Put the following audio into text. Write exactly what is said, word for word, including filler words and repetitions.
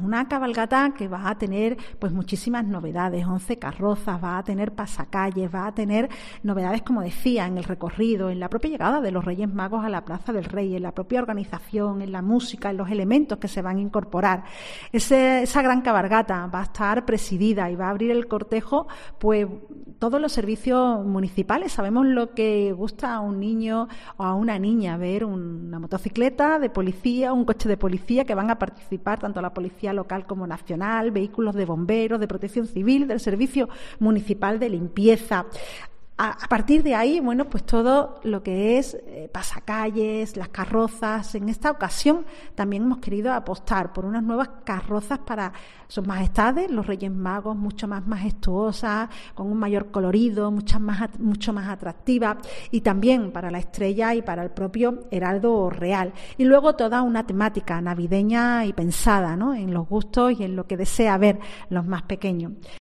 una cabalgata que va a tener pues muchísimas novedades, once carrozas, va a tener pasacalles, va a tener novedades, como decía, en el recorrido, en la propia llegada de los Reyes Magos a la Plaza del Rey, en la propia organización, en la música, en los elementos que se van a incorporar. Ese, esa gran cabalgata va a estar presidida y va a abrir el cortejo pues todos los servicios municipales. Sabemos lo que gusta a un niño o a una niña ver una motocicleta de policía, un coche de policía, que van a participar tanto la policía local como nacional, vehículos de bomberos, de protección civil, del servicio municipal de limpieza. A partir de ahí, bueno, pues todo lo que es eh, pasacalles, las carrozas. En esta ocasión también hemos querido apostar por unas nuevas carrozas para sus majestades, los Reyes Magos, mucho más majestuosas, con un mayor colorido, muchas más, mucho más atractivas, y también para la estrella y para el propio heraldo real. Y luego toda una temática navideña y pensada, ¿no?, en los gustos y en lo que desea ver los más pequeños.